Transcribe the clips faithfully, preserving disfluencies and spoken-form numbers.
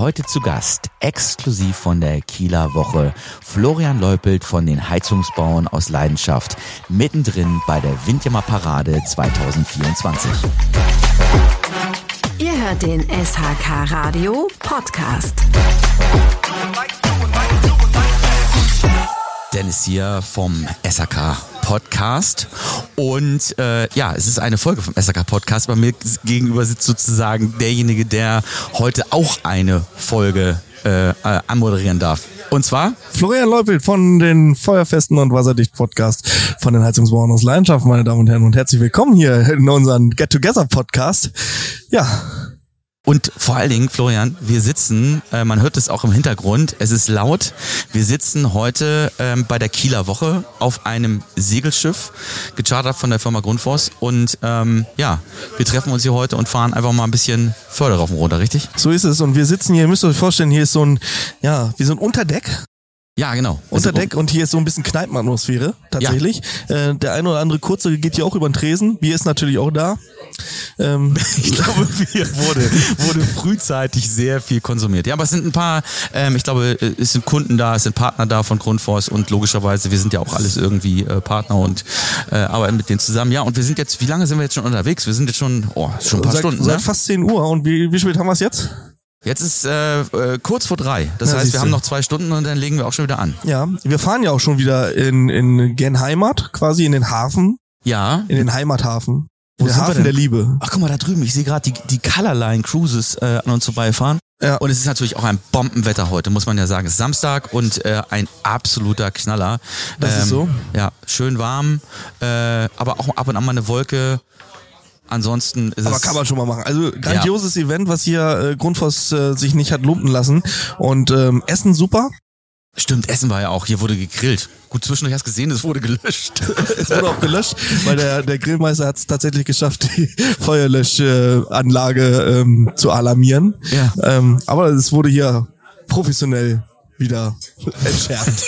Heute zu Gast, exklusiv von der Kieler Woche, Florian Leupelt von den Heizungsbauern aus Leidenschaft, mittendrin bei der Windjammer-Parade zwanzig vierundzwanzig. Ihr hört den S H K Radio Podcast. Dennis hier vom S H K Podcast und äh, ja, es ist eine Folge vom S H K Podcast. Bei mir gegenüber sitzt sozusagen derjenige, der heute auch eine Folge äh, äh, anmoderieren darf. Und zwar Florian Leupelt von den Feuerfesten und Wasserdicht Podcast von den Heizungsbauern aus Leidenschaft, meine Damen und Herren, und herzlich willkommen hier in unserem Get Together Podcast. Ja. Und vor allen Dingen, Florian, wir sitzen, äh, man hört es auch im Hintergrund, es ist laut, wir sitzen heute ähm, bei der Kieler Woche auf einem Segelschiff, gechartert von der Firma Grundfos und ähm, ja, wir treffen uns hier heute und fahren einfach mal ein bisschen Förder rauf und runter, richtig? So ist es, und wir sitzen hier, ihr müsst euch vorstellen, hier ist so ein, ja, wie so ein Unterdeck. Ja, genau. Unterdeck, und hier ist so ein bisschen Kneipenatmosphäre, tatsächlich. Ja. Äh, der eine oder andere Kurze geht hier auch über den Tresen. Bier ist natürlich auch da. Ähm, ich glaube, Bier wurde, wurde frühzeitig sehr viel konsumiert. Ja, aber es sind ein paar, ähm, ich glaube, es sind Kunden da, es sind Partner da von Grundfos und logischerweise, wir sind ja auch alles irgendwie äh, Partner und äh, arbeiten mit denen zusammen. Ja, und wir sind jetzt, wie lange sind wir jetzt schon unterwegs? Wir sind jetzt schon, oh, schon ein paar seit, Stunden. Seit ne? fast zehn Uhr. Und wie, wie spät haben wir es jetzt? Jetzt ist äh, äh, kurz vor drei. Das ja, heißt, wir haben noch zwei Stunden und dann legen wir auch schon wieder an. Ja, wir fahren ja auch schon wieder in, in gen Heimat, quasi in den Hafen. Ja. In den Heimathafen. Wo der sind wir Hafen denn? der Liebe. Ach, guck mal, da drüben, ich sehe gerade die, die Colorline Cruises äh, an uns vorbeifahren. Ja. Und es ist natürlich auch ein Bombenwetter heute, muss man ja sagen. Es ist Samstag und äh, ein absoluter Knaller. Das ähm, ist so. Ja, schön warm, äh, aber auch ab und an mal eine Wolke. Ansonsten ist Aber es... kann man schon mal machen. Also grandioses ja. Event, was hier äh, Grundfos äh, sich nicht hat lumpen lassen. Und ähm, Essen super. Stimmt, Essen war ja auch. Hier wurde gegrillt. Gut, zwischendurch hast du gesehen, es wurde gelöscht. Es wurde auch gelöscht, weil der, der Grillmeister hat es tatsächlich geschafft, die Feuerlöschanlage ähm, zu alarmieren. Ja. Ähm, aber es wurde hier professionell wieder entschärft.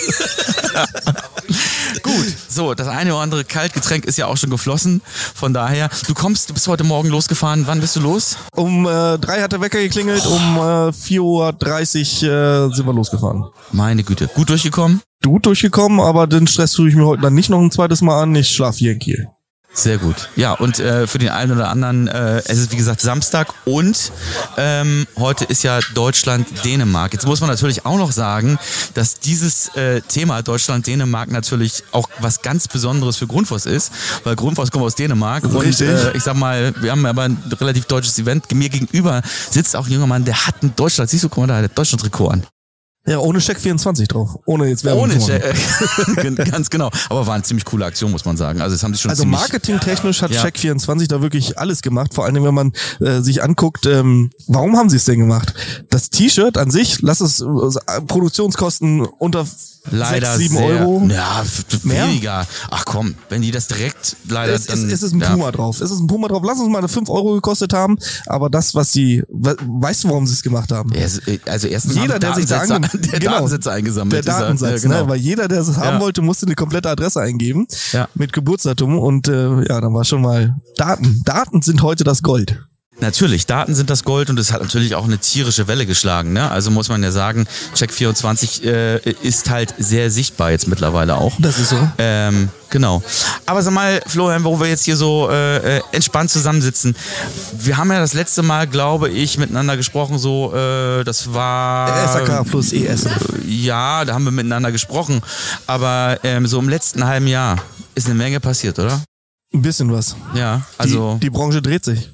Gut, so, das eine oder andere Kaltgetränk ist ja auch schon geflossen. Von daher, du kommst, du bist heute Morgen losgefahren. Wann bist du los? Um äh, drei hat der Wecker geklingelt, um äh, vier Uhr dreißig äh, sind wir losgefahren. Meine Güte, gut durchgekommen? Gut durchgekommen, aber den Stress tue ich mir heute dann nicht noch ein zweites Mal an. Ich schlafe hier in Kiel. Sehr gut. Ja, und äh, für den einen oder anderen, äh, es ist wie gesagt Samstag und ähm, heute ist ja Deutschland-Dänemark. Jetzt muss man natürlich auch noch sagen, dass dieses äh, Thema Deutschland-Dänemark natürlich auch was ganz Besonderes für Grundfos ist, weil Grundfos kommt aus Dänemark. Richtig. Und äh, ich sag mal, wir haben aber ein relativ deutsches Event. Mir gegenüber sitzt auch ein junger Mann, der hat ein Deutschland, siehst du, guck mal da, der hat Deutschland-Trikot an. Ja, ohne Check vierundzwanzig drauf. Ohne jetzt Werbung Ohne zu machen. Check, ganz genau. Aber war eine ziemlich coole Aktion, muss man sagen. Also es haben sich schon Also ziemlich, marketingtechnisch hat ja. Check vierundzwanzig da wirklich alles gemacht. Vor allem, wenn man äh, sich anguckt, ähm, warum haben sie es denn gemacht? Das T-Shirt an sich, lass es äh, Produktionskosten unter leider sechs, sieben sehr, Euro. Ja, f- Mehr? weniger. Ach komm, wenn die das direkt leider Es, dann... es, es ist ein ja. Puma drauf. Es ist ein Puma drauf. Lass uns mal fünf Euro gekostet haben. Aber das, was sie, we- weißt du, warum sie es gemacht haben? Ja, es- Also erstens Jeder, haben der sich da Datensätze, ange- der genau. Datensätze eingesammelt. Der Datensatz, ist er, ja, genau. ne? Weil jeder, der es haben Ja. wollte, musste eine komplette Adresse eingeben. Ja. Mit Geburtsdatum. Und äh, ja, dann war schon mal Daten. Daten sind heute das Gold. Natürlich, Daten sind das Gold und es hat natürlich auch eine tierische Welle geschlagen. Ne? Also muss man ja sagen, Check vierundzwanzig äh, ist halt sehr sichtbar jetzt mittlerweile auch. Das ist so. Ähm, genau. Aber sag mal, Florian, wo wir jetzt hier so äh, entspannt zusammensitzen. Wir haben ja das letzte Mal, glaube ich, miteinander gesprochen, so, äh, das war... S H K plus E S. Ja, da haben wir miteinander gesprochen. Aber ähm, so im letzten halben Jahr ist eine Menge passiert, oder? Ein bisschen was. Ja, also... Die, die Branche dreht sich.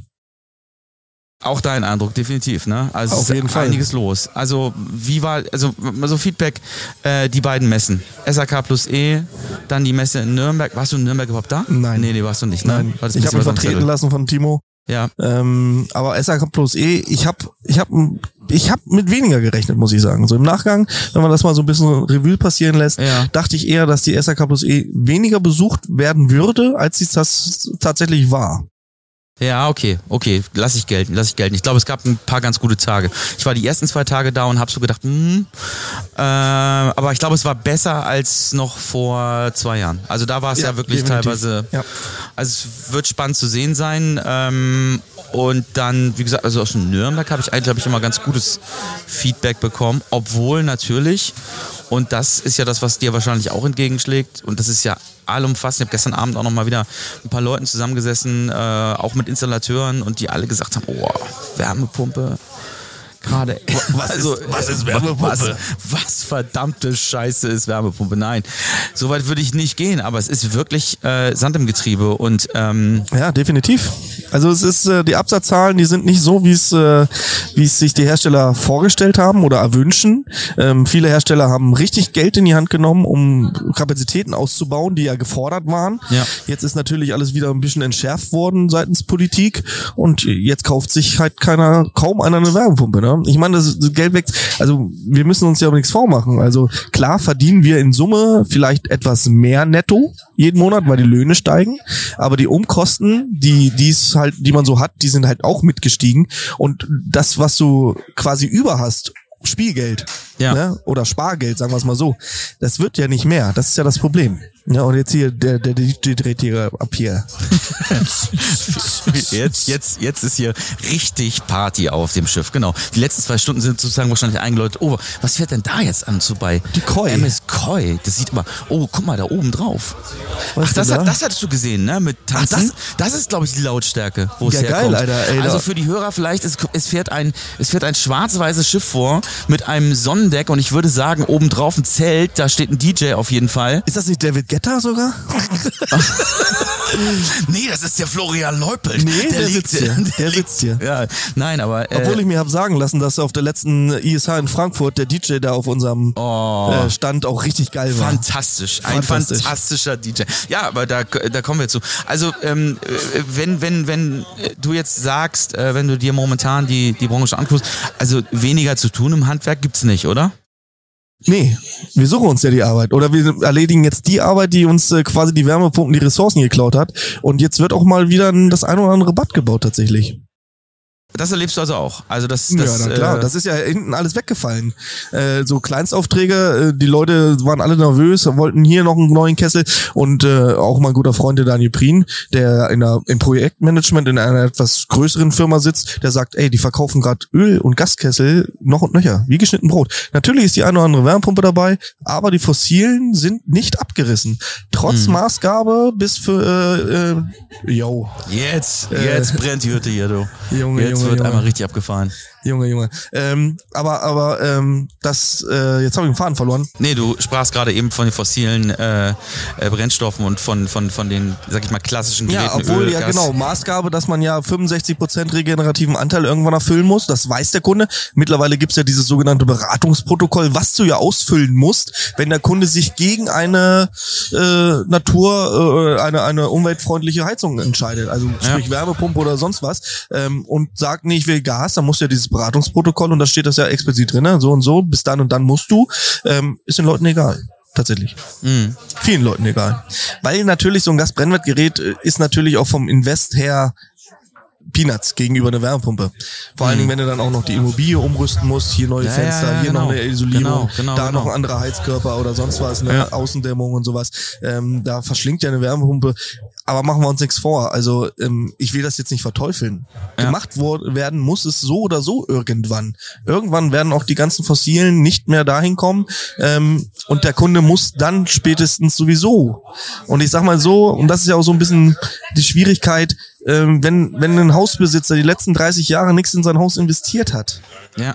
Auch dein Eindruck, definitiv, ne? Also Auf es ist jeden Fall. einiges los. Also wie war, also mal so Feedback, äh, die beiden Messen, S H K plus E, dann die Messe in Nürnberg. Warst du in Nürnberg überhaupt da? Nein. Nee, nee, warst du nicht, ne? Nein, War das ein ich bisschen habe mich was am vertreten Zettel? lassen von Timo. Ja. Ähm, aber S H K plus E, ich habe ich hab, ich hab mit weniger gerechnet, muss ich sagen. So im Nachgang, wenn man das mal so ein bisschen Revue passieren lässt, Ja. dachte ich eher, dass die S H K plus E weniger besucht werden würde, als sie das tatsächlich war. Ja, okay, okay, lass ich gelten, lass ich gelten. Ich glaube, es gab ein paar ganz gute Tage. Ich war die ersten zwei Tage da und habe so gedacht, hm, äh, aber ich glaube, es war besser als noch vor zwei Jahren. Also da war es ja, ja wirklich definitiv. teilweise, ja. Also es wird spannend zu sehen sein. Ähm, und dann, wie gesagt, also aus dem Nürnberg habe ich eigentlich, glaube ich, immer ganz gutes Feedback bekommen, obwohl natürlich, und das ist ja das, was dir wahrscheinlich auch entgegenschlägt, und das ist ja allumfassend. Ich habe gestern Abend auch noch mal wieder ein paar Leuten zusammengesessen, äh, auch mit Installateuren, und die alle gesagt haben, oh, Wärmepumpe, gerade. Was, also, ist, was ist Wärmepumpe? Was, was verdammte Scheiße ist Wärmepumpe? Nein, so weit würde ich nicht gehen, aber es ist wirklich äh, Sand im Getriebe. Und ähm ja, definitiv. Also es ist, äh, die Absatzzahlen, die sind nicht so, wie es äh, wie es sich die Hersteller vorgestellt haben oder erwünschen. Ähm, viele Hersteller haben richtig Geld in die Hand genommen, um Kapazitäten auszubauen, die ja gefordert waren. Ja. Jetzt ist natürlich alles wieder ein bisschen entschärft worden seitens Politik, und jetzt kauft sich halt keiner, kaum einer eine Wärmepumpe, ne? Ich meine, das Geld wächst, also wir müssen uns ja auch nichts vormachen. Also klar verdienen wir in Summe vielleicht etwas mehr netto jeden Monat, weil die Löhne steigen, aber die Umkosten, die die's halt, die man so hat, die sind halt auch mitgestiegen, und das, was du quasi über hast, Spielgeld, ja. ne? Oder Spargeld, sagen wir es mal so, das wird ja nicht mehr. Das ist ja das Problem. Ja, und jetzt hier, der, der, der, der dreht hier ab hier. Jetzt, jetzt, jetzt ist hier richtig Party auf dem Schiff, genau. Die letzten zwei Stunden sind sozusagen wahrscheinlich eingeläutet. Oh, was fährt denn da jetzt an zu bei? Die Koi. M S Koi. Das sieht immer, oh, guck mal, da oben drauf. Was Ach, das, da? hat, das hattest du gesehen, ne? Mit Tanzen. Ach, das, das ist, glaube ich, die Lautstärke, wo es ja, herkommt. geil, Alter, ey, also da. für die Hörer vielleicht, es, es fährt ein, es fährt ein schwarz-weißes Schiff vor mit einem Sonnendeck, und ich würde sagen, oben drauf ein Zelt, da steht ein D J auf jeden Fall. Ist das nicht David Guetta sogar? Nee, das ist der Florian Leupelt. Nee, der, der liegt sitzt hier. Der, der sitzt hier. Ja, nein, aber... Äh, Obwohl ich mir habe sagen lassen, dass auf der letzten I S H in Frankfurt der D J da auf unserem oh, äh, Stand auch richtig geil war. Fantastisch. Ein Fantastisch. fantastischer D J. Ja, aber da, da kommen wir zu. Also, ähm, wenn, wenn, wenn du jetzt sagst, äh, wenn du dir momentan die, die Branche anguckst, also weniger zu tun im Handwerk gibt's nicht, oder? Nee, wir suchen uns ja die Arbeit. Oder wir erledigen jetzt die Arbeit, die uns äh, quasi die Wärmepumpen, die Ressourcen geklaut hat. Und jetzt wird auch mal wieder das ein oder andere Bad gebaut tatsächlich. Das erlebst du also auch. Also das, das, ja, na klar, äh, das ist ja hinten alles weggefallen. Äh, so Kleinstaufträge, äh, die Leute waren alle nervös, wollten hier noch einen neuen Kessel, und äh, auch mein guter Freund, der Daniel Prien, der in der, im Projektmanagement in einer etwas größeren Firma sitzt, der sagt, ey, die verkaufen gerade Öl- und Gaskessel noch und nöcher, wie geschnitten Brot. Natürlich ist die eine oder andere Wärmepumpe dabei, aber die fossilen sind nicht abgerissen. Trotz hm. Maßgabe bis für, äh, äh, yo. Jetzt, jetzt äh, brennt die Hütte hier, du. Junge, jetzt Junge, wird Junge. einmal richtig abgefahren. Junge, Junge. Ähm, aber, aber, ähm, das, äh, jetzt habe ich den Faden verloren. Nee, du sprachst gerade eben von den fossilen äh, äh, Brennstoffen und von, von, von den, sag ich mal, klassischen Geräten. Ja, obwohl, Öl, ja Gas. genau, Maßgabe, dass man ja fünfundsechzig Prozent regenerativen Anteil irgendwann erfüllen muss, das weiß der Kunde. Mittlerweile gibt's ja dieses sogenannte Beratungsprotokoll, was du ja ausfüllen musst, wenn der Kunde sich gegen eine äh, Natur, äh, eine, eine umweltfreundliche Heizung entscheidet, also sprich ja. Wärmepumpe oder sonst was, ähm, und sagt, nee, ich will Gas, dann musst du ja dieses Beratungsprotokoll, und da steht das ja explizit drin, ne? So und so, bis dann und dann musst du, ähm, ist den Leuten egal. Tatsächlich. Mhm. Vielen Leuten egal. Weil natürlich so ein Gasbrennwertgerät ist natürlich auch vom Invest her Peanuts gegenüber einer Wärmepumpe. Vor allen Dingen, wenn du dann auch noch die Immobilie umrüsten musst, hier neue ja, Fenster, ja, ja, hier genau. noch eine Isolierung, genau, genau, da genau. noch ein anderer Heizkörper oder sonst was, eine ja. Außendämmung und sowas. Ähm, da verschlingt ja eine Wärmepumpe. Aber machen wir uns nichts vor. Also ähm, ich will das jetzt nicht verteufeln. Ja. Gemacht worden werden muss es so oder so irgendwann. Irgendwann werden auch die ganzen Fossilen nicht mehr dahin kommen, ähm, und der Kunde muss dann spätestens sowieso. Und ich sag mal so, und das ist ja auch so ein bisschen die Schwierigkeit, ähm, wenn wenn ein Hausbesitzer die letzten dreißig Jahre nichts in sein Haus investiert hat. Ja.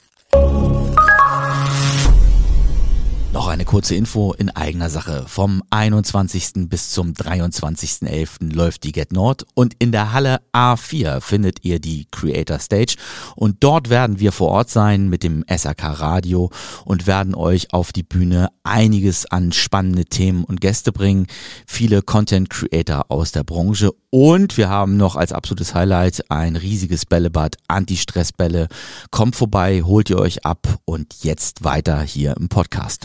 Noch eine kurze Info in eigener Sache. Vom einundzwanzigsten bis zum dreiundzwanzigsten elften läuft die Get Nord, und in der Halle A vier findet ihr die Creator Stage, und dort werden wir vor Ort sein mit dem S A K Radio und werden euch auf die Bühne einiges an spannende Themen und Gäste bringen, viele Content Creator aus der Branche, und wir haben noch als absolutes Highlight ein riesiges Bällebad, Anti-Stress-Bälle. Kommt vorbei, holt ihr euch ab, und jetzt weiter hier im Podcast.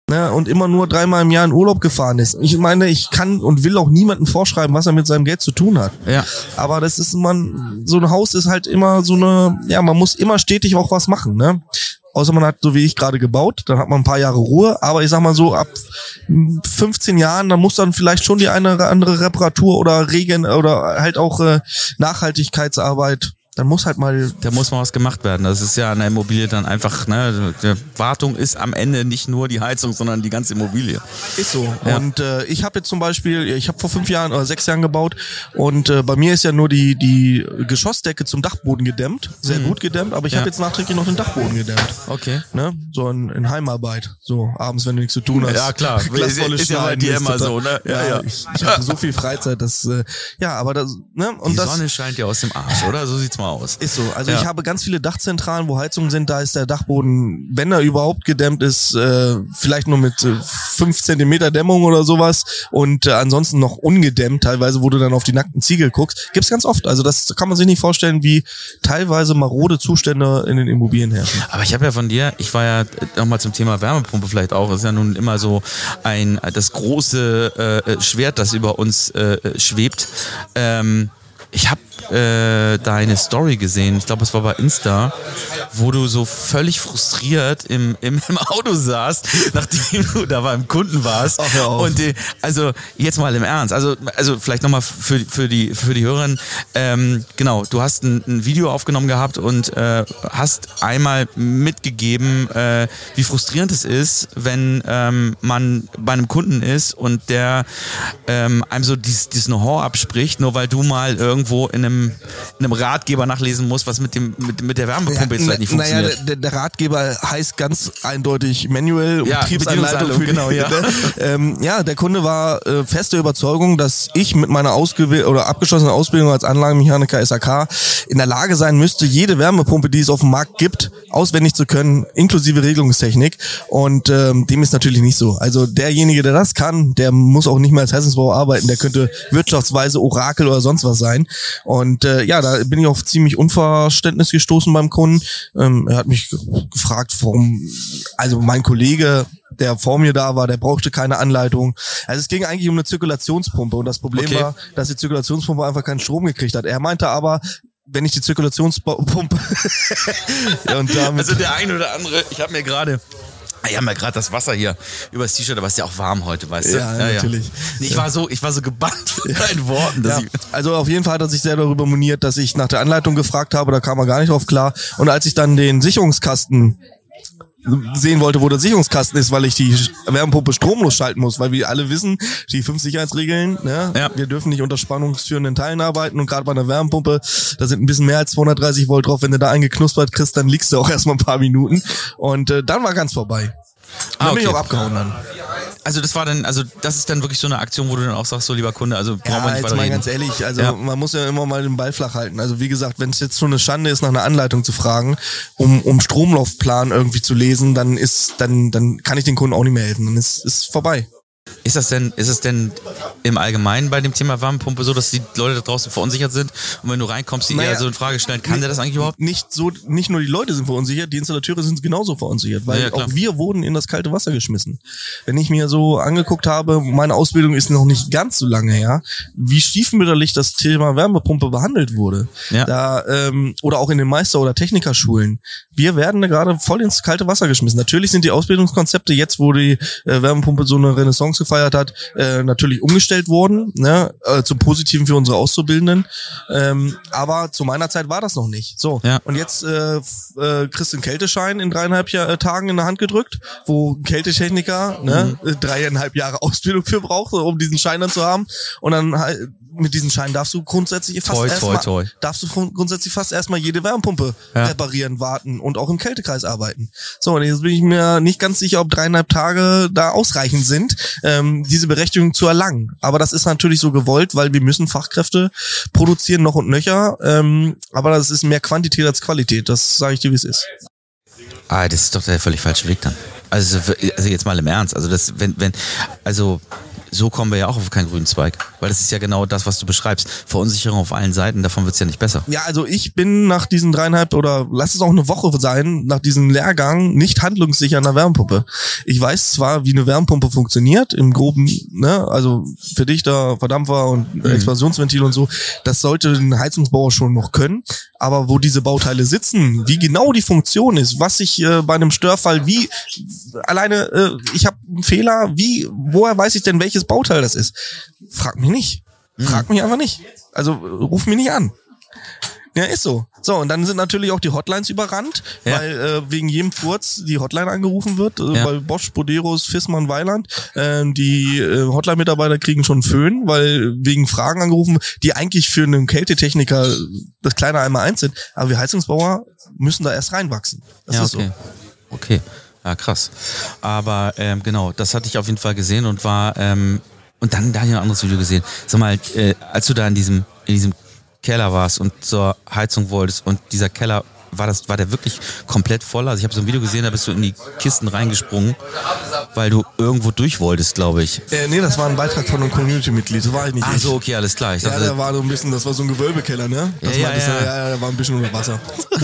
ne, und immer nur dreimal im Jahr in Urlaub gefahren ist. Ich meine, ich kann und will auch niemandem vorschreiben, was er mit seinem Geld zu tun hat. Ja. Aber das ist, man, so ein Haus ist halt immer so eine, ja, man muss immer stetig auch was machen, ne? Außer man hat, so wie ich, gerade gebaut, dann hat man ein paar Jahre Ruhe, aber ich sag mal so, ab fünfzehn Jahren, dann muss dann vielleicht schon die eine oder andere Reparatur oder Regen oder halt auch äh, Nachhaltigkeitsarbeit, dann muss halt mal... Da muss mal was gemacht werden. Das ist ja an der Immobilie dann einfach, ne, die Wartung ist am Ende nicht nur die Heizung, sondern die ganze Immobilie. Ist so. Ja. Und äh, ich habe jetzt zum Beispiel, ich habe vor fünf Jahren oder sechs Jahren gebaut und äh, bei mir ist ja nur die die Geschossdecke zum Dachboden gedämmt, sehr mhm. gut gedämmt, aber ich Ja. habe jetzt nachträglich noch den Dachboden gedämmt. Okay. Ne? So in, in Heimarbeit, so abends, wenn du nichts zu tun hast. Ja, klar. Glaswolle Ist ja bei schneiden dir ist immer total- so, ne? Ja, Ja, ja. ich, ich habe so viel Freizeit, dass äh, ja, aber das, ne? Und Die das Sonne scheint ja aus dem Arsch, oder? So sieht's mal aus. ist so. Also Ja. ich habe ganz viele Dachzentralen, wo Heizungen sind, da ist der Dachboden, wenn er überhaupt gedämmt ist, äh, vielleicht nur mit äh, fünf Zentimeter Dämmung oder sowas und äh, ansonsten noch ungedämmt, teilweise, wo du dann auf die nackten Ziegel guckst. Gibt's ganz oft. Also das kann man sich nicht vorstellen, wie teilweise marode Zustände in den Immobilien herrschen. Aber ich habe ja von dir, ich war ja nochmal zum Thema Wärmepumpe vielleicht auch, das ist ja nun immer so ein das große äh, Schwert, das über uns äh, schwebt. Ähm, ich habe äh, deine Story gesehen, ich glaube es war bei Insta, wo du so völlig frustriert im, im, im Auto saßt, nachdem du da beim Kunden warst. Ach, hör auf. Und die, also jetzt mal im Ernst, also, also vielleicht nochmal für, für die für die Hörer, ähm, genau, du hast ein, ein Video aufgenommen gehabt und äh, hast einmal mitgegeben, äh, wie frustrierend es ist, wenn ähm, man bei einem Kunden ist und der ähm, einem so dieses, dieses Know-how abspricht, nur weil du mal irgendwo in einem, in einem Ratgeber nachlesen musst, was mit dem mit, mit der Wärmepumpe jetzt vielleicht nicht naja, funktioniert. der, der Ratgeber heißt ganz eindeutig Manual Ja, Betriebsanleitung für die, genau, ja. ne? ähm, ja, der Kunde war äh, feste Überzeugung, dass ich mit meiner ausgew- oder abgeschlossenen Ausbildung als Anlagenmechaniker S A K in der Lage sein müsste, jede Wärmepumpe, die es auf dem Markt gibt, auswendig zu können, inklusive Regelungstechnik. Und ähm, dem ist natürlich nicht so. Also derjenige, der das kann, der muss auch nicht mehr als Heizungsbauer arbeiten. Der könnte wirtschaftsweise Orakel oder sonst was sein. Und äh, ja, da bin ich auf ziemlich Unverständnis gestoßen beim Kunden. Ähm, er hat mich ge- gefragt, warum, also mein Kollege, der vor mir da war, der brauchte keine Anleitung. Also es ging eigentlich um eine Zirkulationspumpe und das Problem Okay. war, dass die Zirkulationspumpe einfach keinen Strom gekriegt hat. Er meinte aber, wenn ich die Zirkulationspumpe ja, und damit Also der eine oder andere, ich habe mir gerade ich habe mir gerade das Wasser hier übers T-Shirt, aber es ist ja auch warm heute, weißt du? Ja, natürlich. Nee, ich war so, ich war so gebannt von deinen Worten, dass Ja, ich, also auf jeden Fall hat er sich sehr darüber moniert, dass ich nach der Anleitung gefragt habe, da kam er gar nicht drauf klar. Und als ich dann den Sicherungskasten sehen wollte, wo der Sicherungskasten ist, weil ich die Wärmepumpe stromlos schalten muss, weil wir alle wissen, die fünf Sicherheitsregeln, ne? Ja. Wir dürfen nicht unter spannungsführenden Teilen arbeiten und gerade bei einer Wärmepumpe, da sind ein bisschen mehr als zweihundertdreißig Volt drauf, wenn du da eingeknuspert kriegst, dann liegst du auch erstmal ein paar Minuten und äh, dann war ganz vorbei. Ah, Dann bin ich okay. auch abgehauen dann. also das war dann, also das ist dann wirklich so eine Aktion, wo du dann auch sagst, so lieber Kunde, also brauchen wir Ja, nicht jetzt weiter mal reden. ganz ehrlich, also Ja. man muss ja immer mal den Ball flach halten. Also wie gesagt, wenn es jetzt schon eine Schande ist, nach einer Anleitung zu fragen, um um Stromlaufplan irgendwie zu lesen, dann ist dann dann kann ich den Kunden auch nicht mehr helfen. Dann ist ist vorbei. Ist das denn, ist es denn im Allgemeinen bei dem Thema Wärmepumpe so, dass die Leute da draußen verunsichert sind und wenn du reinkommst, die Naja, eher so in Frage stellen, kann der das eigentlich überhaupt? Nicht so, nicht nur die Leute sind verunsichert, die Installateure sind genauso verunsichert, weil Ja, ja, klar. auch wir wurden in das kalte Wasser geschmissen. Wenn ich mir so angeguckt habe, meine Ausbildung ist noch nicht ganz so lange her, wie stiefmütterlich das Thema Wärmepumpe behandelt wurde. Ja. Da, ähm, oder auch in den Meister- oder Technikerschulen. Wir werden da gerade voll ins kalte Wasser geschmissen. Natürlich sind die Ausbildungskonzepte jetzt, wo die äh, Wärmepumpe so eine Renaissance gefeiert hat, äh, natürlich umgestellt worden, ne, äh, zum Positiven für unsere Auszubildenden. Ähm, aber zu meiner Zeit war das noch nicht. So. Ja. Und jetzt äh, f- äh, kriegst du einen Kälteschein in dreieinhalb Jahr, äh, Tagen in der Hand gedrückt, wo ein Kältetechniker ne, äh, dreieinhalb Jahre Ausbildung für braucht, um diesen Schein dann zu haben. Und dann halt, mit diesem Schein darfst du grundsätzlich fast Toi, toi, erstmal toi. darfst du grund- grundsätzlich fast erstmal jede Wärmepumpe Ja. reparieren, warten und auch im Kältekreis arbeiten. So, und jetzt bin ich mir nicht ganz sicher, ob dreieinhalb Tage da ausreichend sind, ähm, diese Berechtigung zu erlangen. Aber das ist natürlich so gewollt, weil wir müssen Fachkräfte produzieren, noch und nöcher. Ähm, aber das ist mehr Quantität als Qualität. Das sage ich dir, wie es ist. Ah, das ist doch der völlig falsche Weg dann. Also, also jetzt mal im Ernst. Also das, wenn, wenn, also so kommen wir ja auch auf keinen grünen Zweig. Weil das ist ja genau das, was du beschreibst. Verunsicherung auf allen Seiten, davon wird's ja nicht besser. Ja, also ich bin nach diesen dreieinhalb oder lass es auch eine Woche sein, nach diesem Lehrgang nicht handlungssicher an der Wärmepumpe. Ich weiß zwar, wie eine Wärmepumpe funktioniert, im Groben, ne, also Verdichter, Verdampfer und mhm. Expansionsventil und so, das sollte ein Heizungsbauer schon noch können, aber wo diese Bauteile sitzen, wie genau die Funktion ist, was ich äh, bei einem Störfall, wie alleine, äh, ich habe einen Fehler, wie, woher weiß ich denn, welches Bauteil das ist? Frag mich nicht. Frag mich einfach nicht. Also ruf mich nicht an. Ja, ist so. So, und dann sind natürlich auch die Hotlines überrannt, ja. weil äh, wegen jedem Furz die Hotline angerufen wird, äh, ja. weil Bosch, Boderos, Fissmann, Weiland, äh, die äh, Hotline-Mitarbeiter kriegen schon Föhn, weil wegen Fragen angerufen, die eigentlich für einen Kältetechniker das kleine einmal eins sind, aber wir Heizungsbauer müssen da erst reinwachsen. Das ja, ist okay. so. Okay, ja krass. Aber ähm, genau, das hatte ich auf jeden Fall gesehen und war ähm, und dann da habe ich ein anderes Video gesehen. Sag mal, äh, als du da in diesem in diesem Keller warst und zur Heizung wolltest und dieser Keller, war das war der wirklich komplett voll? Also ich habe so ein Video gesehen, da bist du in die Kisten reingesprungen, weil du irgendwo durch wolltest, glaube ich. Äh, nee, das war ein Beitrag von einem Community-Mitglied, das war ich nicht. Ach so, okay, alles klar. Ich dachte, ja, der war so ein bisschen, das war so ein Gewölbekeller, ne? Das ja, war, ja, das, ja. ja, ja, der war ein bisschen unter Wasser.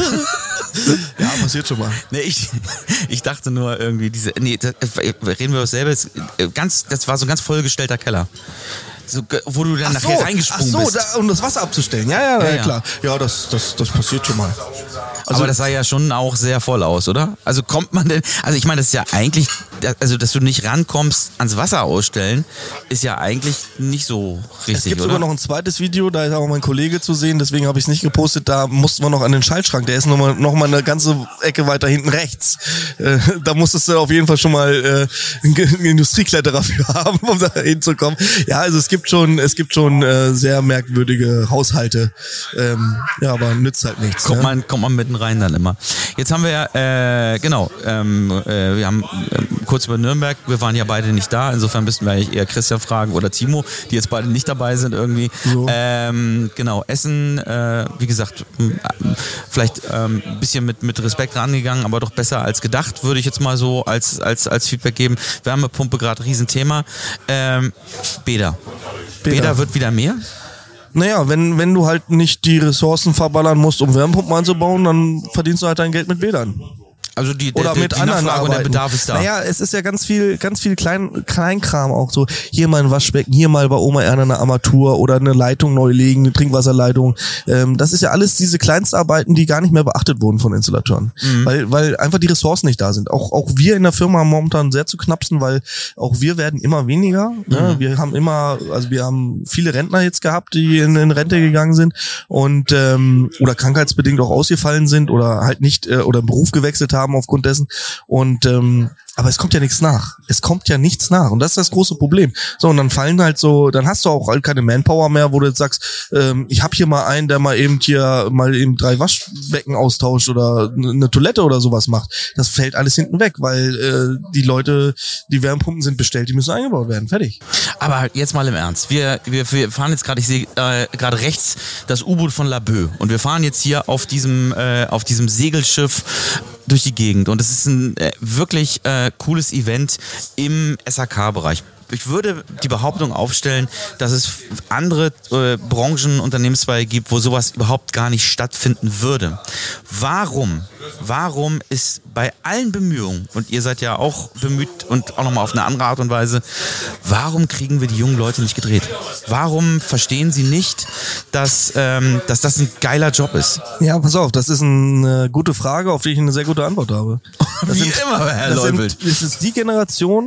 Ja, passiert schon mal. Nee, ich, ich dachte nur irgendwie diese, nee, das, reden wir über dasselbe, das, ganz, das war so ein ganz vollgestellter Keller. So, wo du dann ach nachher so, reingesprungen ach so, bist. Da, um das Wasser abzustellen. Ja, ja, ja, ja, ja. klar. Ja, das, das, das passiert schon mal. Also, aber das sah ja schon auch sehr voll aus, oder? Also kommt man denn, also ich meine, das ist ja eigentlich, also dass du nicht rankommst ans Wasser ausstellen, ist ja eigentlich nicht so richtig, es gibt oder? sogar noch ein zweites Video, da ist auch mein Kollege zu sehen, deswegen habe ich es nicht gepostet, da mussten wir noch an den Schaltschrank, der ist noch mal, noch mal eine ganze Ecke weiter hinten rechts. Äh, da musstest du auf jeden Fall schon mal äh, einen Industriekletterer für haben, um da hinzukommen. Ja, also es gibt schon, es gibt schon äh, sehr merkwürdige Haushalte. Ähm, ja, aber nützt halt nichts. Kommt ne? man, kommt man mitten rein dann immer. Jetzt haben wir ja, äh, genau, ähm, äh, wir haben äh, kurz über Nürnberg, wir waren ja beide nicht da, insofern müssten wir eigentlich eher Christian fragen oder Timo, die jetzt beide nicht dabei sind irgendwie. So. Ähm, genau, Essen, äh, wie gesagt, m- vielleicht ähm, ein bisschen mit, mit Respekt rangegangen, aber doch besser als gedacht, würde ich jetzt mal so als, als, als Feedback geben. Wärmepumpe gerade Riesenthema. Ähm, Bäder. Bäder. Bäder wird wieder mehr? Naja, wenn, wenn du halt nicht die Ressourcen verballern musst, um Wärmepumpen einzubauen, dann verdienst du halt dein Geld mit Bädern. Also die, der, Oder der, mit die anderen Nachfrage und der Arbeiten. Bedarf ist da. Naja, es ist ja ganz viel, ganz viel Klein, Kleinkram auch so. Hier mal ein Waschbecken, hier mal bei Oma Erna eine Armatur oder eine Leitung neu legen, eine Trinkwasserleitung. Ähm, das ist ja alles diese Kleinstarbeiten, die gar nicht mehr beachtet wurden von Installateuren. Mhm. Weil, weil einfach die Ressourcen nicht da sind. Auch, auch wir in der Firma haben momentan sehr zu knapsen, weil auch wir werden immer weniger. Mhm. Ne? Wir haben immer, also wir haben viele Rentner jetzt gehabt, die in, in Rente gegangen sind und ähm, oder krankheitsbedingt auch ausgefallen sind oder halt nicht äh, oder einen Beruf gewechselt haben aufgrund dessen. Und ähm, aber es kommt ja nichts nach. Es kommt ja nichts nach. Und das ist das große Problem. So, und dann fallen halt so, dann hast du auch halt keine Manpower mehr, wo du jetzt sagst, ähm, ich habe hier mal einen, der mal eben hier mal eben drei Waschbecken austauscht oder eine Toilette oder sowas macht. Das fällt alles hinten weg, weil äh, die Leute, die Wärmepumpen sind bestellt, die müssen eingebaut werden. Fertig. Aber jetzt mal im Ernst. Wir, wir, wir fahren jetzt gerade, ich sehe äh, gerade rechts das U-Boot von Laboe. Und wir fahren jetzt hier auf diesem, äh, auf diesem Segelschiff durch die Gegend. Und es ist ein äh, wirklich äh, cooles Event im S A K-Bereich. Ich würde die Behauptung aufstellen, dass es andere äh, Branchen, Unternehmenszweige gibt, wo sowas überhaupt gar nicht stattfinden würde. Warum? Warum ist bei allen Bemühungen, und ihr seid ja auch bemüht und auch nochmal auf eine andere Art und Weise, warum kriegen wir die jungen Leute nicht gedreht? Warum verstehen sie nicht, dass, ähm, dass das ein geiler Job ist? Ja, pass auf, das ist eine gute Frage, auf die ich eine sehr gute Antwort habe. Das Wie sind, immer, Herr das Leubelt. sind, das ist die Generation,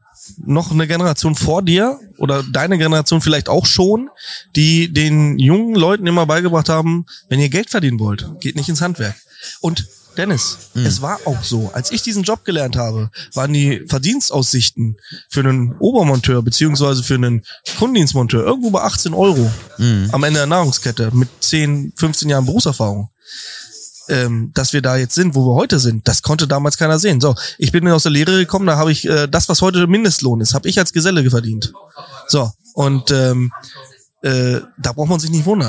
noch eine Generation vor dir oder deine Generation vielleicht auch schon, die den jungen Leuten immer beigebracht haben, wenn ihr Geld verdienen wollt, geht nicht ins Handwerk. Und Dennis, mhm. es war auch so, als ich diesen Job gelernt habe, waren die Verdienstaussichten für einen Obermonteur beziehungsweise für einen Kundendienstmonteur irgendwo bei achtzehn Euro mhm. am Ende der Nahrungskette mit zehn, fünfzehn Jahren Berufserfahrung. Ähm, dass wir da jetzt sind, wo wir heute sind, das konnte damals keiner sehen. So, ich bin aus der Lehre gekommen, da habe ich äh, das, was heute Mindestlohn ist, habe ich als Geselle verdient. So, und ähm, äh, da braucht man sich nicht wundern.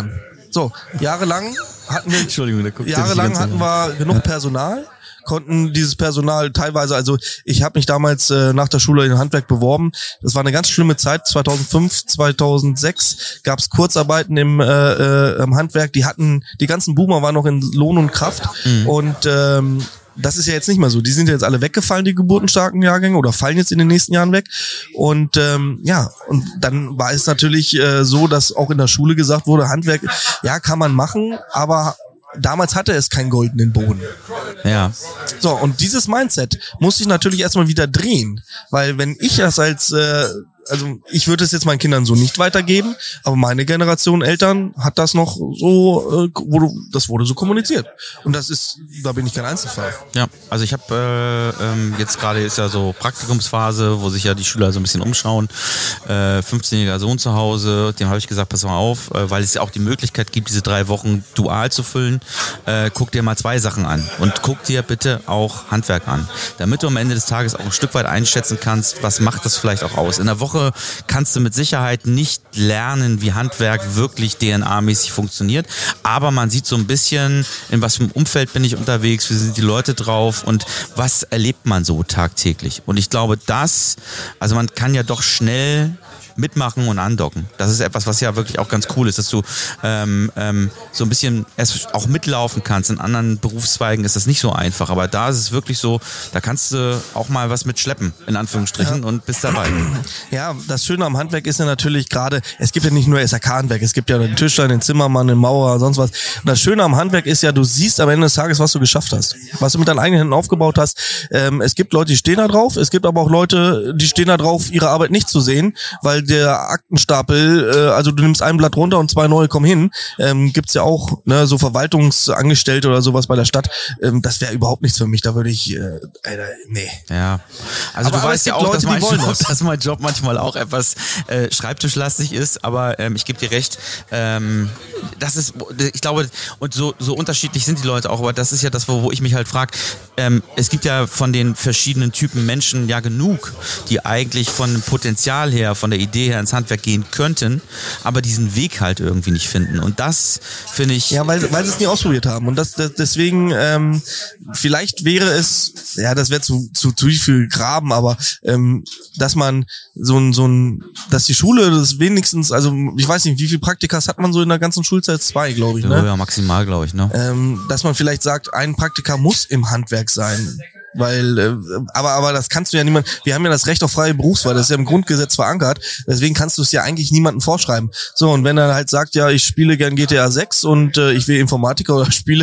So, jahrelang hatten wir, Entschuldigung, da guckt jahrelang hatten wir genug Personal, konnten dieses Personal teilweise, also ich habe mich damals äh, nach der Schule in Handwerk beworben. Das war eine ganz schlimme Zeit. zweitausendfünf, zweitausendsechs gab es Kurzarbeiten im, äh, äh, im Handwerk. Die hatten, die ganzen Boomer waren noch in Lohn und Kraft mhm. und ähm, das ist ja jetzt nicht mehr so. Die sind jetzt alle weggefallen, die geburtenstarken Jahrgänge, oder fallen jetzt in den nächsten Jahren weg. Und ähm, ja, und dann war es natürlich äh, so, dass auch in der Schule gesagt wurde, Handwerk, ja, kann man machen, aber damals hatte es keinen goldenen Boden. Ja. So, und dieses Mindset muss ich natürlich erstmal wieder drehen. Weil wenn ich das als... Äh, also ich würde es jetzt meinen Kindern so nicht weitergeben, aber meine Generation Eltern hat das noch so, äh, wurde, das wurde so kommuniziert. Und das ist, da bin ich kein Einzelfall. Ja, also ich habe äh, ähm, jetzt gerade ist ja so Praktikumsphase, wo sich ja die Schüler so ein bisschen umschauen. Äh, fünfzehnjähriger Sohn zu Hause, dem habe ich gesagt, pass mal auf, äh, weil es ja auch die Möglichkeit gibt, diese drei Wochen dual zu füllen. Äh, guck dir mal zwei Sachen an und guck dir bitte auch Handwerk an, damit du am Ende des Tages auch ein Stück weit einschätzen kannst, was macht das vielleicht auch aus. In der Woche kannst du mit Sicherheit nicht lernen, wie Handwerk wirklich D N A-mäßig funktioniert, aber man sieht so ein bisschen, in was für einem Umfeld bin ich unterwegs, wie sind die Leute drauf und was erlebt man so tagtäglich. Und ich glaube, das, also man kann ja doch schnell mitmachen und andocken. Das ist etwas, was ja wirklich auch ganz cool ist, dass du ähm, ähm, so ein bisschen erst auch mitlaufen kannst. In anderen Berufszweigen ist das nicht so einfach, aber da ist es wirklich so, da kannst du auch mal was mitschleppen, in Anführungsstrichen, ja. Und bist dabei. Ja, das Schöne am Handwerk ist ja natürlich gerade, es gibt ja nicht nur S R K-Handwerk, es gibt ja den Tischler, den Zimmermann, den Maurer, sonst was. Und das Schöne am Handwerk ist ja, du siehst am Ende des Tages, was du geschafft hast, was du mit deinen eigenen Händen aufgebaut hast. Ähm, es gibt Leute, die stehen da drauf, es gibt aber auch Leute, die stehen da drauf, ihre Arbeit nicht zu sehen, weil der Aktenstapel, äh, also du nimmst ein Blatt runter und zwei neue kommen hin, ähm, gibt's ja auch, ne, so Verwaltungsangestellte oder sowas bei der Stadt, ähm, das wäre überhaupt nichts für mich, da würde ich, äh, Alter, nee. Ja, also aber, du weißt ja auch, Leute, dass, mein Job, das. dass mein Job manchmal auch etwas äh, schreibtischlastig ist, aber ähm, ich gebe dir recht, ähm, das ist, ich glaube, und so, so unterschiedlich sind die Leute auch, aber das ist ja das, wo, wo ich mich halt frage, ähm, es gibt ja von den verschiedenen Typen Menschen ja genug, die eigentlich von dem Potenzial her, von der Idee her ins Handwerk gehen könnten, aber diesen Weg halt irgendwie nicht finden. Und das finde ich... Ja, weil, weil sie es nie ausprobiert haben. Und das, das deswegen, ähm, vielleicht wäre es, ja, das wäre zu, zu, zu viel Graben, aber ähm, dass man so ein, so ein, dass die Schule das wenigstens, also ich weiß nicht, wie viele Praktikas hat man so in der ganzen Schulzeit? Zwei, glaube ich, ne? Ja, ja, maximal, glaube ich, ne? Ähm, dass man vielleicht sagt, ein Praktika muss im Handwerk sein. Weil, äh, aber aber das kannst du ja niemand. Wir haben ja das Recht auf freie Berufswahl, das ist ja im Grundgesetz verankert. Deswegen kannst du es ja eigentlich niemandem vorschreiben. So, und wenn er halt sagt, ja, ich spiele gern G T A sechs und äh, ich will Informatiker oder Spiele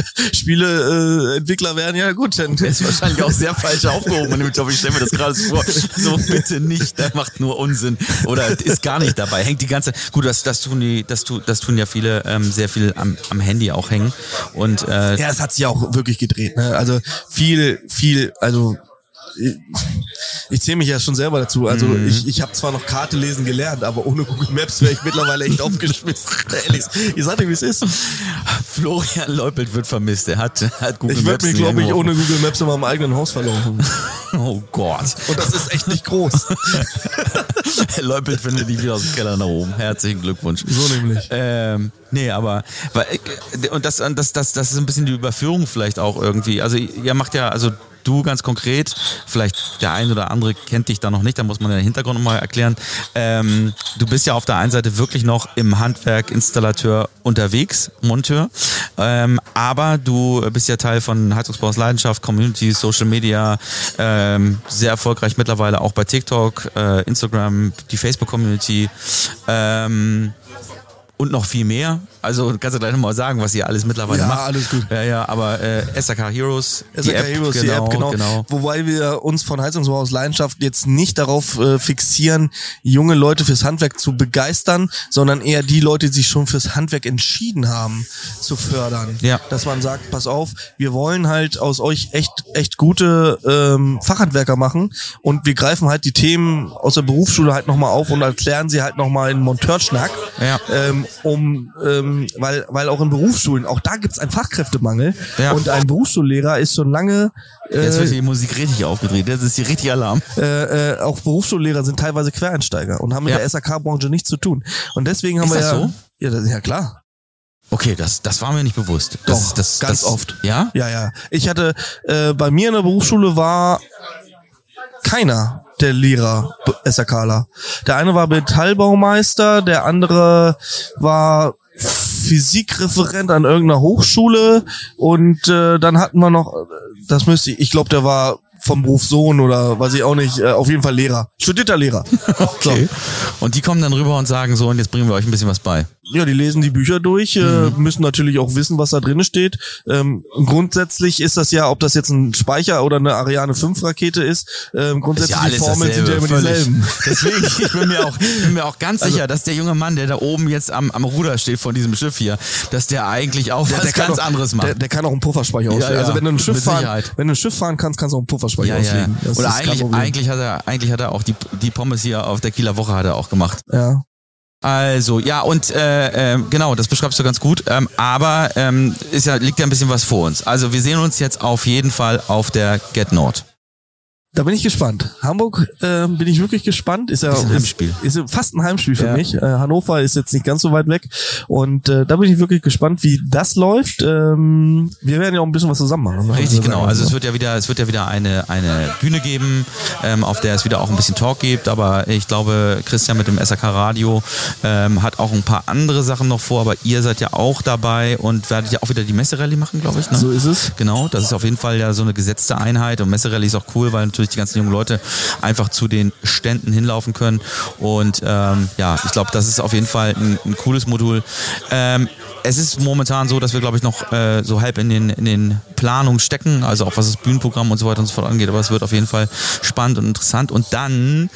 Spiele äh, Entwickler werden, ja gut, dann der ist wahrscheinlich auch sehr falsch aufgehoben. Und ich glaube, ich stelle mir das gerade vor. So bitte nicht, der macht nur Unsinn oder ist gar nicht dabei. Hängt die ganze. Gut, das das tun die, das tun das tun ja viele ähm, sehr viel am am Handy auch hängen. Und äh, ja, es hat sich auch wirklich gedreht. Ne? Also viel viel Also ich, ich zähle mich ja schon selber dazu. Also mm. ich, ich habe zwar noch Karte lesen gelernt, aber ohne Google Maps wäre ich mittlerweile echt aufgeschmissen. Ehrlich, ich sag dir, wie es ist. Florian Leupelt wird vermisst. Er hat, hat Google ich Maps. Ich würde mich, glaube ich, ohne Google Maps in meinem eigenen Haus verlaufen. Oh Gott. Und das ist echt nicht groß. Leupelt findet dich wieder aus dem Keller nach oben. Herzlichen Glückwunsch. So nämlich. Ähm, nee, aber weil, und das, das, das, das ist ein bisschen die Überführung vielleicht auch irgendwie. Also ihr macht ja, also du ganz konkret, vielleicht der ein oder andere kennt dich da noch nicht, da muss man den Hintergrund nochmal erklären. Ähm, du bist ja auf der einen Seite wirklich noch im Handwerk Installateur unterwegs, Monteur, ähm, aber du bist ja Teil von Heizungsbau aus Leidenschaft, Community, Social Media, ähm, sehr erfolgreich mittlerweile auch bei TikTok, äh, Instagram, die Facebook-Community, ähm, und noch viel mehr. Also kannst du gleich nochmal sagen, was ihr alles mittlerweile ja, macht. Ja, alles gut. Ja, ja, aber äh, S R K Heroes, S R K die App, Heroes, genau, die App, genau. genau. Wobei wir uns von Heizungsbau aus Leidenschaft jetzt nicht darauf äh, fixieren, junge Leute fürs Handwerk zu begeistern, sondern eher die Leute, die sich schon fürs Handwerk entschieden haben, zu fördern. Ja. Dass man sagt, pass auf, wir wollen halt aus euch echt echt gute ähm, Fachhandwerker machen und wir greifen halt die Themen aus der Berufsschule halt nochmal auf und erklären sie halt nochmal in Monteurschnack. Ja. Ähm, um, ähm, weil, weil auch in Berufsschulen, auch da gibt's einen Fachkräftemangel. Ja. Und ein Berufsschullehrer ist schon lange... Äh, Jetzt wird die Musik richtig aufgedreht, das ist hier richtig Alarm. Äh, äh, auch Berufsschullehrer sind teilweise Quereinsteiger und haben mit ja. der S A K-Branche nichts zu tun. Und deswegen haben ist wir das ja... so? Ja, das, ja klar. Okay, das, das war mir nicht bewusst. Das, Doch, das, ganz das, oft. Ja? Ja, ja. Ich hatte, äh, bei mir in der Berufsschule war keiner der Lehrer SRKler. Der eine war Metallbaumeister, der andere war Physikreferent an irgendeiner Hochschule und äh, dann hatten wir noch, das müsste ich, ich glaube, der war vom Beruf Sohn oder weiß ich auch nicht, äh, auf jeden Fall Lehrer. Studierter Lehrer. Okay. So. Und die kommen dann rüber und sagen so, und jetzt bringen wir euch ein bisschen was bei. Ja, die lesen die Bücher durch, äh, mhm. müssen natürlich auch wissen, was da drin steht. Ähm, grundsätzlich ist das ja, ob das jetzt ein Speicher oder eine Ariane fünf Rakete ist, ähm, grundsätzlich ist ja die Formeln sind ja immer dieselben. Deswegen, ich bin mir auch, bin mir auch ganz also, sicher, dass der junge Mann, der da oben jetzt am, am Ruder steht von diesem Schiff hier, dass der eigentlich auch der, was der ganz auch, anderes macht. Der, der kann auch einen Pufferspeicher auslegen. Ja, ja, also wenn du ein Schiff fahren, wenn du ein Schiff fahren kannst, kannst du auch einen Pufferspeicher ja, auslegen. Ja. Oder eigentlich, eigentlich hat er, eigentlich hat er auch die, die Pommes hier auf der Kieler Woche hat er auch gemacht. Ja. Also, ja, und äh, äh, genau, das beschreibst du ganz gut, ähm, aber ähm, ist ja, liegt ja ein bisschen was vor uns. Also wir sehen uns jetzt auf jeden Fall auf der Get Nord. Da bin ich gespannt. Hamburg äh, bin ich wirklich gespannt. Ist ja ist ein Heimspiel. Ist, ist fast ein Heimspiel für ja. mich. Äh, Hannover ist jetzt nicht ganz so weit weg. Und äh, da bin ich wirklich gespannt, wie das läuft. Ähm, wir werden ja auch ein bisschen was zusammen machen. Ne? Richtig, genau. Also es wird ja wieder, es wird ja wieder eine eine Bühne geben, ähm, auf der es wieder auch ein bisschen Talk gibt. Aber ich glaube, Christian mit dem S R K Radio ähm, hat auch ein paar andere Sachen noch vor. Aber ihr seid ja auch dabei und werdet ja auch wieder die Messerally machen, glaube ich. Ne? So ist es. Genau, das ist auf jeden Fall ja so eine gesetzte Einheit. Und Messerally ist auch cool, weil natürlich die ganzen jungen Leute einfach zu den Ständen hinlaufen können und ähm, ja, ich glaube, das ist auf jeden Fall ein, ein cooles Modul. Ähm, es ist momentan so, dass wir, glaube ich, noch äh, so halb in den, in den Planungen stecken, also auch was das Bühnenprogramm und so weiter und so fort angeht, aber es wird auf jeden Fall spannend und interessant und dann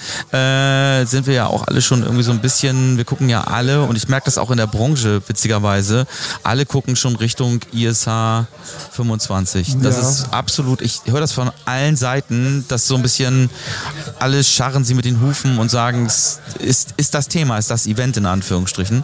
äh, sind wir ja auch alle schon irgendwie so ein bisschen, wir gucken ja alle und ich merke das auch in der Branche, witzigerweise, alle gucken schon Richtung I S H fünfundzwanzig. Das ja. ist absolut, ich höre das von allen Seiten, dass so ein bisschen alle scharren sie mit den Hufen und sagen, es ist, ist das Thema, ist das Event in Anführungsstrichen.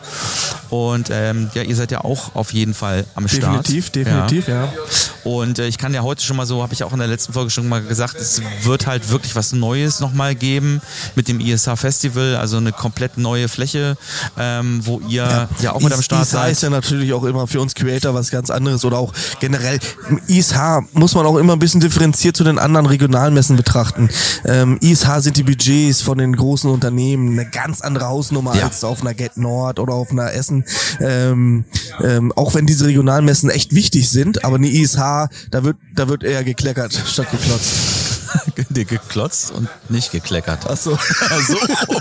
Und ähm, ja, ihr seid ja auch auf jeden Fall am Start. Definitiv, definitiv, ja. ja. Und äh, ich kann ja heute schon mal so, habe ich auch in der letzten Folge schon mal gesagt, es wird halt wirklich was Neues nochmal geben mit dem I S H Festival, also eine komplett neue Fläche, ähm, wo ihr ja, ja auch mit am Start seid. I S H ist ja natürlich auch immer für uns Creator was ganz anderes oder auch generell. I S H muss man auch immer ein bisschen differenziert zu den anderen Regionalmessen betrachten. Ähm, I S H sind die Budgets von den großen Unternehmen eine ganz andere Hausnummer ja. als auf einer Get Nord oder auf einer Essen. Ähm, ähm, auch wenn diese Regionalmessen echt wichtig sind, aber eine I S H, da wird, da wird eher gekleckert statt geklotzt. Geklotzt und nicht gekleckert. Ach so. so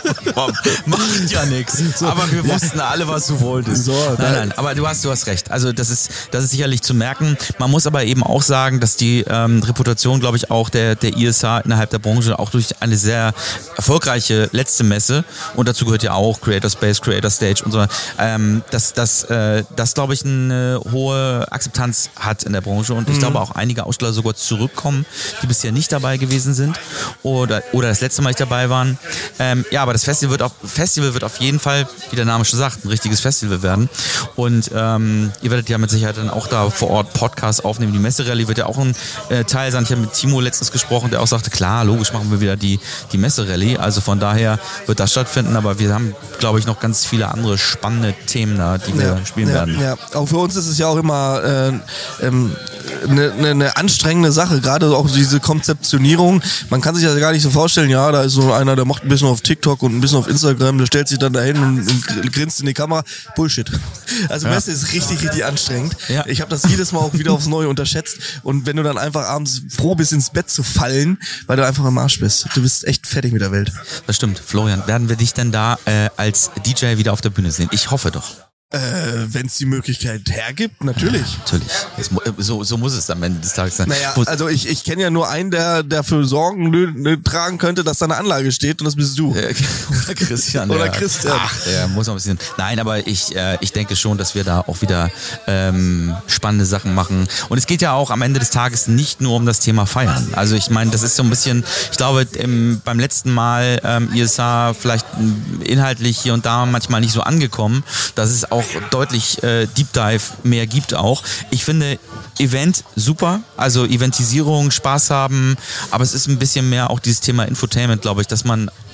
macht ja nichts. So, aber wir wussten ja. alle, was du wolltest. So, nein, nein, aber du hast, du hast recht. Also das ist, das ist sicherlich zu merken. Man muss aber eben auch sagen, dass die ähm, Reputation, glaube ich, auch der, der I S H innerhalb der Branche auch durch eine sehr erfolgreiche letzte Messe und dazu gehört ja auch Creator Space, Creator Stage und so, ähm, dass das, äh, das glaube ich, eine hohe Akzeptanz hat in der Branche und ich mhm. glaube auch einige Aussteller sogar zurückkommen, die bisher nicht dabei gewesen sind oder, oder das letzte Mal nicht dabei waren. Ähm, ja, aber das Festival wird, auf, Festival wird auf jeden Fall, wie der Name schon sagt, ein richtiges Festival werden. Und ähm, ihr werdet ja mit Sicherheit dann auch da vor Ort Podcasts aufnehmen. Die Messerally wird ja auch ein äh, Teil sein. Ich habe mit Timo letztens gesprochen, der auch sagte, klar, logisch machen wir wieder die, die Messerally. Also von daher wird das stattfinden. Aber wir haben, glaube ich, noch ganz viele andere spannende Themen da, die wir ja, spielen ja, werden. Ja, auch für uns ist es ja auch immer äh, ähm, eine, eine, eine anstrengende Sache, gerade auch diese Konzeptionierung. Man kann sich ja gar nicht so vorstellen, ja, da ist so einer, der macht ein bisschen auf TikTok und ein bisschen auf Instagram, der stellt sich dann dahin und, und grinst in die Kamera. Bullshit. Also ja. Messe ist richtig, richtig anstrengend. Ja. Ich habe das jedes Mal auch wieder aufs Neue unterschätzt und wenn du dann einfach abends froh bist, ins Bett zu fallen, weil du einfach am Arsch bist. Du bist echt fertig mit der Welt. Das stimmt. Florian, werden wir dich denn da äh, als D J wieder auf der Bühne sehen? Ich hoffe doch. Äh, wenn es die Möglichkeit hergibt, natürlich. Ja, natürlich. Das, so, so muss es am Ende des Tages sein. Naja, also ich, ich kenne ja nur einen, der dafür Sorgen nö, tragen könnte, dass da eine Anlage steht und das bist du. Oder Christian. Oder ja. Christian. Ach, der muss noch ein bisschen. Nein, aber ich, äh, ich denke schon, dass wir da auch wieder ähm, spannende Sachen machen. Und es geht ja auch am Ende des Tages nicht nur um das Thema Feiern. Also ich meine, das ist so ein bisschen, ich glaube, im, beim letzten Mal ähm, I S H vielleicht inhaltlich hier und da manchmal nicht so angekommen. Das ist auch auch deutlich äh, Deep Dive mehr gibt auch. Ich finde Event super, also Eventisierung, Spaß haben, aber es ist ein bisschen mehr auch dieses Thema Infotainment, glaube ich, dass man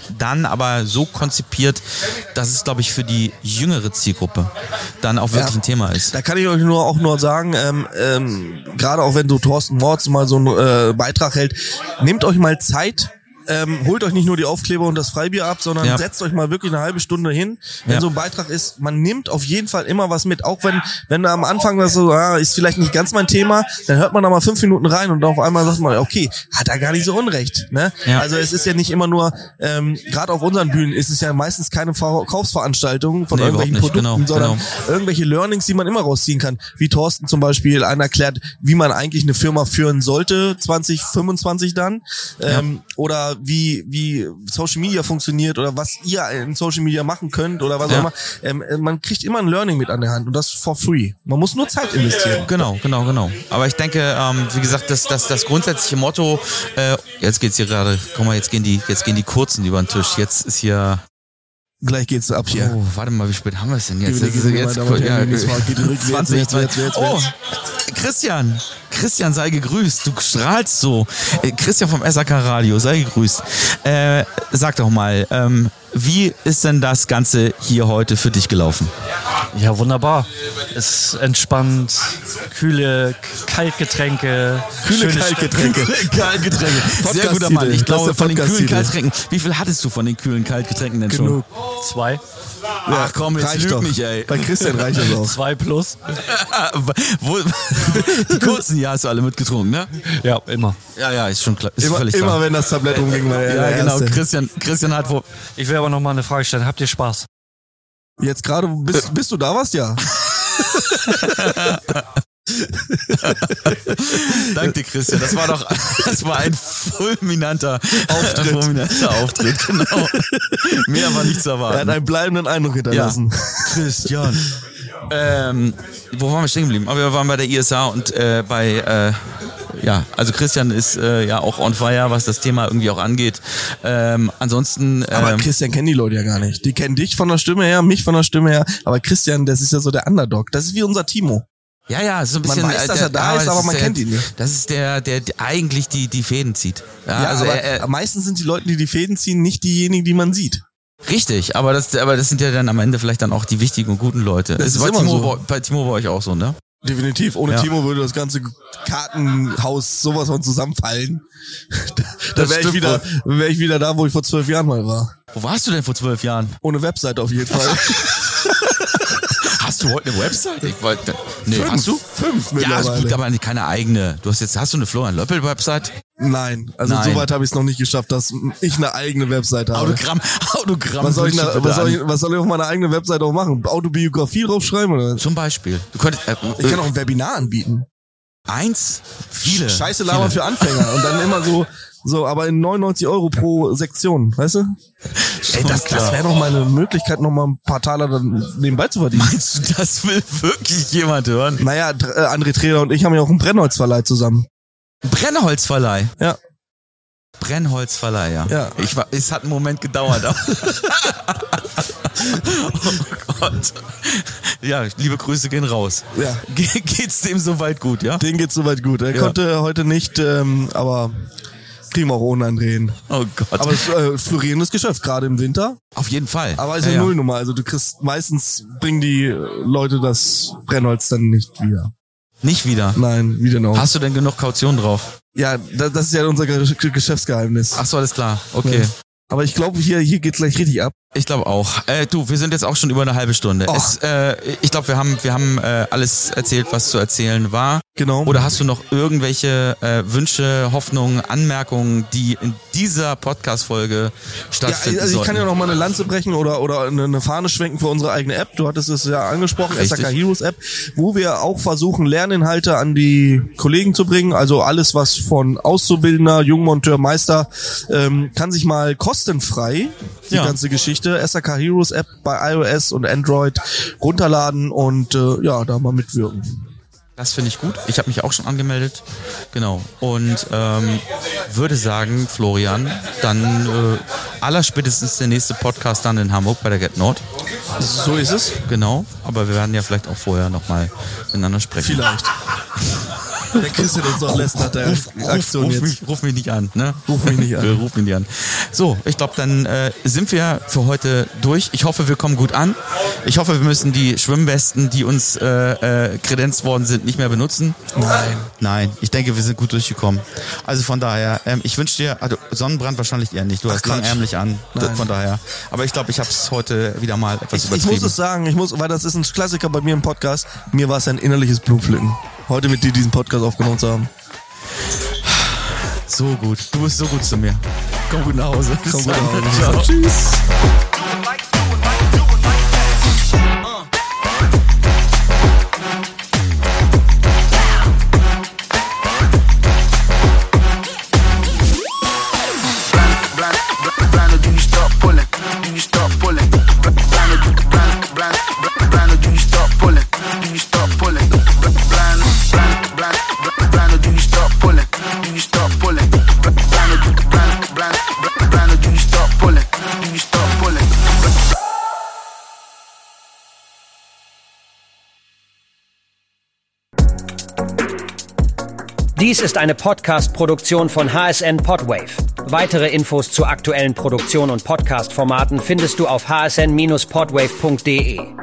dann aber so konzipiert, dass es, glaube ich, für die jüngere Zielgruppe dann auch wirklich Ja, ein Thema ist. Da kann ich euch nur auch nur sagen, ähm, ähm, gerade auch wenn so Thorsten Mords mal so einen äh, Beitrag hält, nehmt euch mal Zeit. Ähm, holt euch nicht nur die Aufkleber und das Freibier ab, sondern Ja. setzt euch mal wirklich eine halbe Stunde hin. Wenn Ja. so ein Beitrag ist, man nimmt auf jeden Fall immer was mit. Auch wenn, wenn da am Anfang das so, ah, ist vielleicht nicht ganz mein Thema, dann hört man da mal fünf Minuten rein und auf einmal sagt man, okay, hat er gar nicht so unrecht. Ne? Ja. Also es ist ja nicht immer nur, ähm, gerade auf unseren Bühnen ist es ja meistens keine Verkaufsveranstaltung von Nee, irgendwelchen überhaupt nicht. Produkten, Genau, sondern genau. irgendwelche Learnings, die man immer rausziehen kann. Wie Thorsten zum Beispiel einen erklärt, wie man eigentlich eine Firma führen sollte, zwanzig fünfundzwanzig dann. Ähm, Oder wie, wie Social Media funktioniert oder was ihr in Social Media machen könnt oder was Ja. auch immer. Ähm, man kriegt immer ein Learning mit an der Hand und das for free. Man muss nur Zeit investieren. Genau, genau, genau. Aber ich denke, ähm, wie gesagt, das, das, das grundsätzliche Motto, äh, jetzt geht's hier gerade, guck mal, jetzt gehen die, jetzt gehen die Kurzen über den Tisch. Jetzt ist hier, Gleich geht's ab hier. oh, warte mal, wie spät haben wir es denn jetzt? Gewinne, Das ist Gewinne, jetzt meine Damen und Herren, ja, das war- geht rückwärts, zwanzig, wärts, wärts, wärts, Oh, wärts. Christian, Christian, sei gegrüßt. Du strahlst so. Äh, Christian vom S A K Radio, sei gegrüßt. Äh, sag doch mal, ähm, wie ist denn das Ganze hier heute für dich gelaufen? Ja, wunderbar. Es ist entspannt, kühle Kaltgetränke, Kühle schöne Kaltgetränke. Kaltgetränke. Sehr Podcast-Titel. guter Mann. Ich Das glaube, ist der von den kühlen Podcast-Titel. Kaltgetränken. Wie viel hattest du von den kühlen Kaltgetränken denn schon? Genug. Städte. Zwei. Ach komm, jetzt reicht lüg doch. nicht, ey. Bei Christian reicht das auch. Zwei plus. Wo, die kurzen, ja, hast du alle mitgetrunken, ne? Ja, immer. Ja, ja, ist schon klar. Ist Immer, völlig immer klar. wenn das Tablett umging, war er Ja, der genau. Erste. Christian, Christian hat wo. Ich will aber noch mal eine Frage stellen. Habt ihr Spaß? Jetzt gerade, bist, bist du da warst? Ja. Danke dir, Christian. Das war doch, das war ein fulminanter Auftritt. Fulminanter Auftritt, genau. Mehr war nicht zu Er hat erwarten. einen bleibenden Eindruck hinterlassen. Christian. Ähm, wo waren wir stehen geblieben? Aber wir waren bei der I S A und äh, bei, äh, ja, also Christian ist äh, ja auch on fire, was das Thema irgendwie auch angeht. Ähm, ansonsten. Ähm, Aber Christian kennen die Leute ja gar nicht. Die kennen dich von der Stimme her, mich von der Stimme her. Aber Christian, das ist ja so der Underdog. Das ist wie unser Timo. Ja, ja, so ein Man bisschen. weiß, äh, dass der- er da ist, das aber man der, kennt ihn nicht. Das ist der, der, der eigentlich die, die Fäden zieht. Ja, Ja, also aber er, er, meistens sind die Leute, die die Fäden ziehen, nicht diejenigen, die man sieht. richtig, aber das, aber das sind ja dann am Ende vielleicht dann auch die wichtigen und guten Leute. Das ist ist bei immer Timo, so. bei, bei Timo bei euch auch so, ne? Definitiv. Ohne Ja. Timo würde das ganze Kartenhaus sowas von zusammenfallen. Da, da Das wäre ich stimmt wieder, wäre ich wieder da, wo ich vor zwölf Jahren mal war. Wo warst du denn vor zwölf Jahren? Ohne Website auf jeden Fall. Hast du heute eine Website? Ich wollte. Nee, Fünf. hast du? Fünf Ja, mittlerweile. ist gut, aber keine eigene. Du hast jetzt, hast du eine Florian Löppel Website? Nein, also Nein. soweit habe ich es noch nicht geschafft, dass ich eine eigene Website habe. Autogramm, Autogramm. Was soll, ich bitte da, was, soll an. ich, was soll ich auf meiner eigenen Website auch machen? Autobiografie draufschreiben oder? Zum Beispiel. Du könntest, äh, Ich kann auch ein Webinar anbieten. eins? Viele. Scheiße labern viele. für Anfänger und dann immer so, so, aber in neunundneunzig Euro pro Sektion, weißt du? Ey, das, das wäre noch mal eine Möglichkeit, noch mal ein paar Taler dann nebenbei zu verdienen. Meinst du, das will wirklich jemand hören? Naja, Dr- äh, André Treder und ich haben ja auch einen Brennholzverleih zusammen. Brennholzverleih. Ja. Brennholzverleih, ja. Ja. Ich war, es hat einen Moment gedauert. aber- oh Gott. Ja, liebe Grüße gehen raus. Ja. Ge geht's dem soweit gut, ja? Den geht's soweit gut. Er Ja. konnte heute nicht, ähm, aber kriegen wir auch ohne André hin. Oh Gott. Aber es ist äh, florierendes Geschäft, gerade im Winter. auf jeden Fall. Aber ist ja, eine ja. Nullnummer. Also du kriegst, meistens bringen die äh, Leute das Brennholz dann nicht wieder. Nicht wieder. Nein, wieder noch. Hast du denn genug Kaution drauf? Ja, das, das ist ja unser Ge Geschäftsgeheimnis. Ach so, alles klar. Okay. Ja. Aber ich glaube, hier, hier geht's gleich richtig ab. Ich glaube auch. Äh, du, wir sind jetzt auch schon über eine halbe Stunde. Och. Es, äh, ich glaube, wir haben, wir haben äh, alles erzählt, was zu erzählen war. Genau. Oder hast du noch irgendwelche äh, Wünsche, Hoffnungen, Anmerkungen, die in dieser Podcast-Folge ja, stattfinden also ich sollten? kann ja noch mal eine Lanze brechen oder oder eine, eine Fahne schwenken für unsere eigene App. Du hattest es ja angesprochen, Richtig. S A K Heroes App, wo wir auch versuchen, Lerninhalte an die Kollegen zu bringen. Also alles, was von Auszubildender, Jungmonteur, Meister, ähm, kann sich mal kostenfrei die Ja. ganze Geschichte S A K Heroes App bei iOS und Android runterladen und äh, ja, da mal mitwirken. Das finde ich gut. Ich habe mich auch schon angemeldet. Genau. Und ähm, würde sagen, Florian, dann äh, allerspätestens der nächste Podcast dann in Hamburg bei der Get Nord. So ist es. Genau. Aber wir werden ja vielleicht auch vorher nochmal miteinander sprechen. Vielleicht. Der Chris hat uns doch letztens nach der Ruf, Aktion ruf, jetzt. ruf, mich, ruf mich nicht an. Ne? Ruf mich nicht an. Ruf mich nicht an. So, ich glaube, dann äh, sind wir für heute durch. Ich hoffe, wir kommen gut an. Ich hoffe, wir müssen die Schwimmwesten, die uns äh, äh, kredenzt worden sind, nicht mehr benutzen. Nein. Nein, ich denke, wir sind gut durchgekommen. Also von daher, ähm, ich wünsche dir, also Sonnenbrand wahrscheinlich eher nicht. Du Ach, hast Quatsch. langärmlich an. Nein. Von daher. Aber ich glaube, ich habe es heute wieder mal etwas Ich, ich übertrieben. muss es sagen, ich muss, weil das ist ein Klassiker bei mir im Podcast. Mir war es ein innerliches Blumenpflücken, heute mit dir diesen Podcast aufgenommen zu haben. So gut. Du bist so gut zu mir. Komm gut nach Hause. Bis Komm gut dann. nach Hause. Ciao. Tschüss. Dies ist eine Podcast-Produktion von H S N Podwave. Weitere Infos zu aktuellen Produktionen und Podcast-Formaten findest du auf h s n Bindestrich podwave punkt d e.